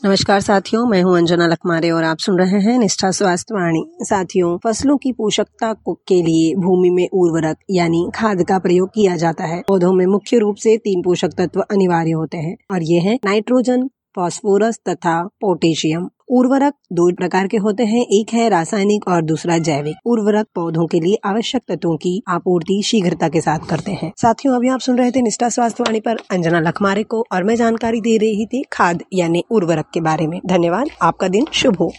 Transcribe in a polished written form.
नमस्कार साथियों, मैं हूं अंजना लखमारे और आप सुन रहे हैं निष्ठा स्वास्थ्य वाणी। साथियों, फसलों की पोषकता के लिए भूमि में उर्वरक यानी खाद का प्रयोग किया जाता है। पौधों में मुख्य रूप से 3 पोषक तत्व अनिवार्य होते हैं और ये हैं नाइट्रोजन, फास्फोरस तथा पोटेशियम। उर्वरक 2 प्रकार के होते हैं, एक है रासायनिक और दूसरा जैविक। उर्वरक पौधों के लिए आवश्यक तत्वों की आपूर्ति शीघ्रता के साथ करते हैं। साथियों, अभी आप सुन रहे थे निष्ठा स्वास्थ्य वाणी पर अंजना लखमारे को और मैं जानकारी दे रही थी खाद यानी उर्वरक के बारे में। धन्यवाद, आपका दिन शुभ हो।